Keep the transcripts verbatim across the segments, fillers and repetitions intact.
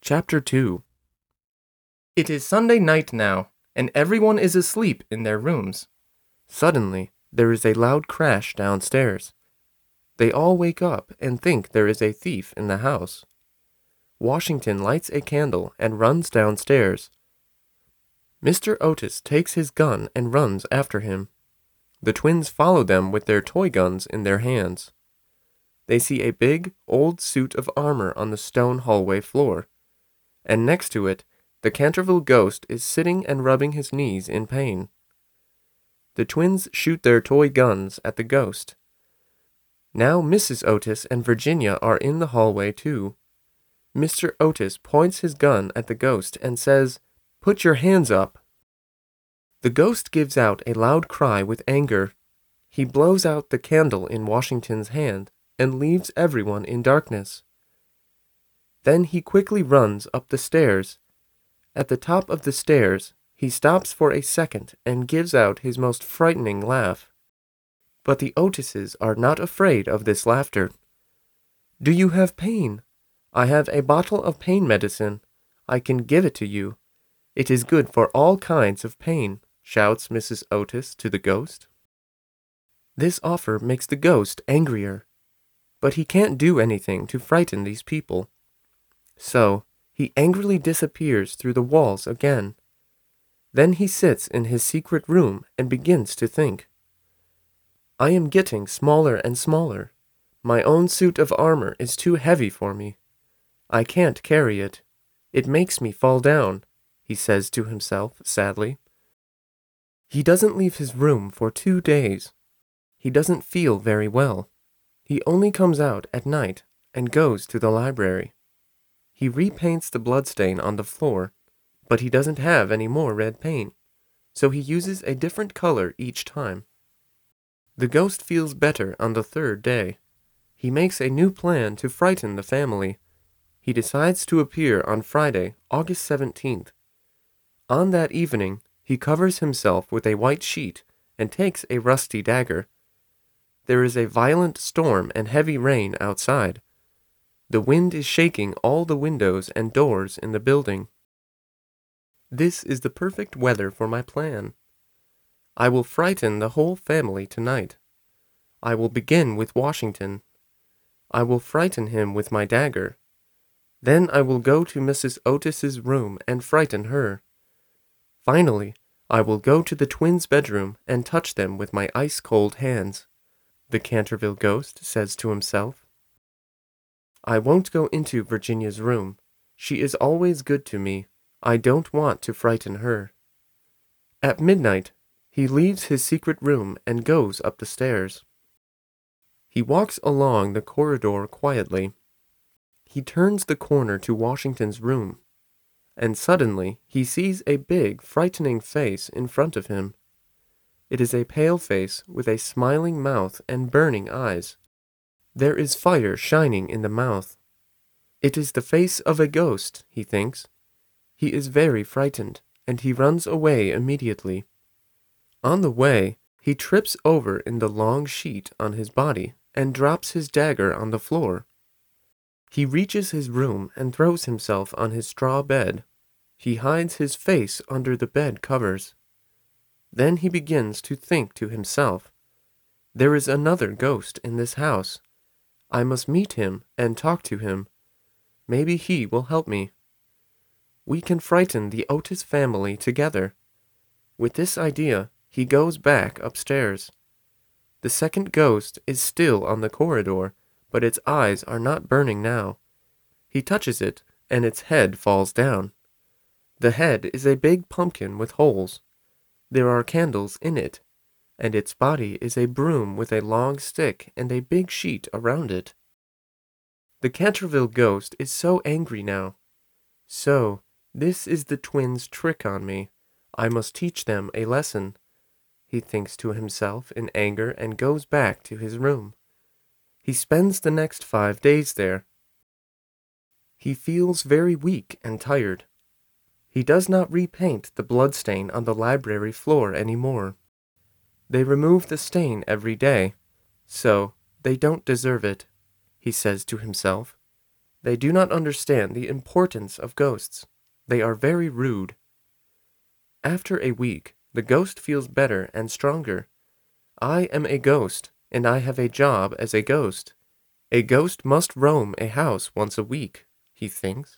Chapter two. It is Sunday night now, and everyone is asleep in their rooms. Suddenly, there is a loud crash downstairs. They all wake up and think there is a thief in the house. Washington lights a candle and runs downstairs. Mister Otis takes his gun and runs after him. The twins follow them with their toy guns in their hands. They see a big, old suit of armor on the stone hallway floor, and next to it, the Canterville ghost is sitting and rubbing his knees in pain. The twins shoot their toy guns at the ghost. Now Missus Otis and Virginia are in the hallway too. Mister Otis points his gun at the ghost and says, "Put your hands up." The ghost gives out a loud cry with anger. He blows out the candle in Washington's hand and leaves everyone in darkness. Then he quickly runs up the stairs. At the top of the stairs, he stops for a second and gives out his most frightening laugh. But the Otises are not afraid of this laughter. "Do you have pain? I have a bottle of pain medicine. I can give it to you. It is good for all kinds of pain," shouts Missus Otis to the ghost. This offer makes the ghost angrier, but he can't do anything to frighten these people. So, he angrily disappears through the walls again. Then he sits in his secret room and begins to think. "I am getting smaller and smaller. My own suit of armor is too heavy for me. I can't carry it. It makes me fall down," he says to himself sadly. He doesn't leave his room for two days. He doesn't feel very well. He only comes out at night and goes to the library. He repaints the bloodstain on the floor, but he doesn't have any more red paint, so he uses a different color each time. The ghost feels better on the third day. He makes a new plan to frighten the family. He decides to appear on Friday, August seventeenth. On that evening, he covers himself with a white sheet and takes a rusty dagger. There is a violent storm and heavy rain outside. The wind is shaking all the windows and doors in the building. This is the perfect weather for my plan. I will frighten the whole family tonight. I will begin with Washington. I will frighten him with my dagger. Then I will go to Missus Otis's room and frighten her. Finally, I will go to the twins' bedroom and touch them with my ice-cold hands," the Canterville ghost says to himself. "I won't go into Virginia's room. She is always good to me. I don't want to frighten her." At midnight, he leaves his secret room and goes up the stairs. He walks along the corridor quietly. He turns the corner to Washington's room, and suddenly he sees a big, frightening face in front of him. It is a pale face with a smiling mouth and burning eyes. There is fire shining in the mouth. It is the face of a ghost, he thinks. He is very frightened, and he runs away immediately. On the way, he trips over in the long sheet on his body and drops his dagger on the floor. He reaches his room and throws himself on his straw bed. He hides his face under the bed covers. Then he begins to think to himself, "There is another ghost in this house. I must meet him and talk to him. Maybe he will help me. We can frighten the Otis family together." With this idea, he goes back upstairs. The second ghost is still on the corridor, but its eyes are not burning now. He touches it, and its head falls down. The head is a big pumpkin with holes. There are candles in it, and its body is a broom with a long stick and a big sheet around it. The Canterville ghost is so angry now. So, this is the twins' trick on me. I must teach them a lesson, he thinks to himself in anger and goes back to his room. He spends the next five days there. He feels very weak and tired. He does not repaint the bloodstain on the library floor any more. They remove the stain every day, so they don't deserve it, he says to himself. They do not understand the importance of ghosts. They are very rude. After a week, the ghost feels better and stronger. I am a ghost, and I have a job as a ghost. A ghost must roam a house once a week, he thinks.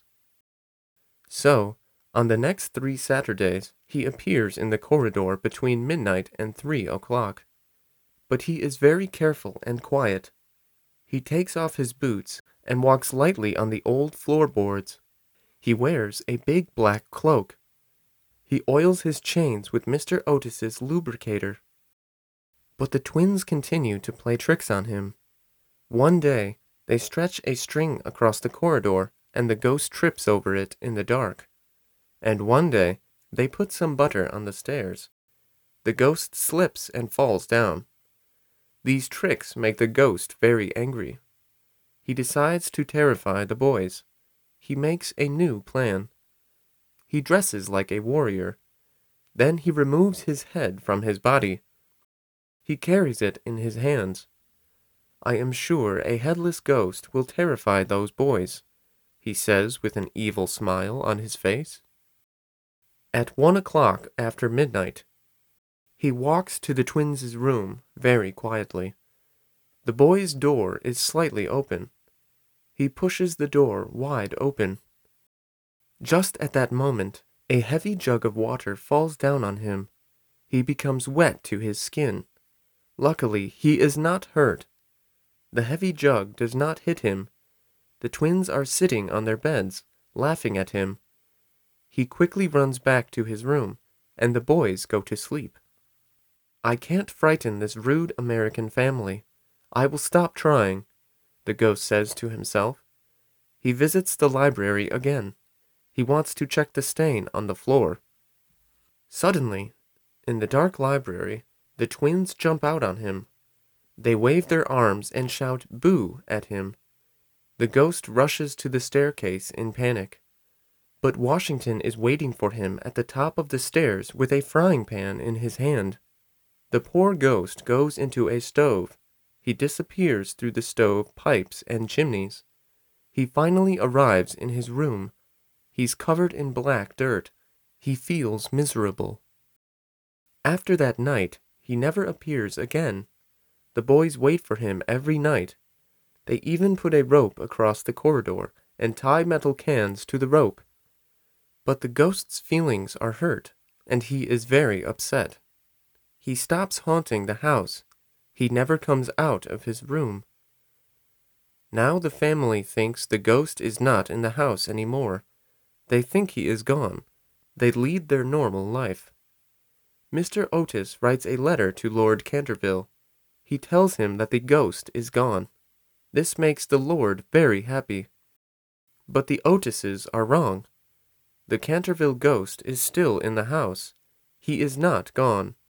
So, on the next three Saturdays, he appears in the corridor between midnight and three o'clock. But he is very careful and quiet. He takes off his boots and walks lightly on the old floorboards. He wears a big black cloak. He oils his chains with Mister Otis's lubricator. But the twins continue to play tricks on him. One day, they stretch a string across the corridor, and the ghost trips over it in the dark. And one day, they put some butter on the stairs. The ghost slips and falls down. These tricks make the ghost very angry. He decides to terrify the boys. He makes a new plan. He dresses like a warrior. Then he removes his head from his body. He carries it in his hands. I am sure a headless ghost will terrify those boys, he says with an evil smile on his face. At one o'clock after midnight, he walks to the twins' room very quietly. The boys' door is slightly open. He pushes the door wide open. Just at that moment, a heavy jug of water falls down on him. He becomes wet to his skin. Luckily, he is not hurt. The heavy jug does not hit him. The twins are sitting on their beds, laughing at him. He quickly runs back to his room, and the boys go to sleep. I can't frighten this rude American family. I will stop trying, the ghost says to himself. He visits the library again. He wants to check the stain on the floor. Suddenly, in the dark library, the twins jump out on him. They wave their arms and shout "Boo" at him. The ghost rushes to the staircase in panic. But Washington is waiting for him at the top of the stairs with a frying pan in his hand. The poor ghost goes into a stove. He disappears through the stove pipes and chimneys. He finally arrives in his room. He's covered in black dirt. He feels miserable. After that night, he never appears again. The boys wait for him every night. They even put a rope across the corridor and tie metal cans to the rope. But the ghost's feelings are hurt, and he is very upset. He stops haunting the house. He never comes out of his room. Now the family thinks the ghost is not in the house anymore. They think he is gone. They lead their normal life. Mister Otis writes a letter to Lord Canterville. He tells him that the ghost is gone. This makes the Lord very happy. But the Otises are wrong. The Canterville ghost is still in the house. He is not gone.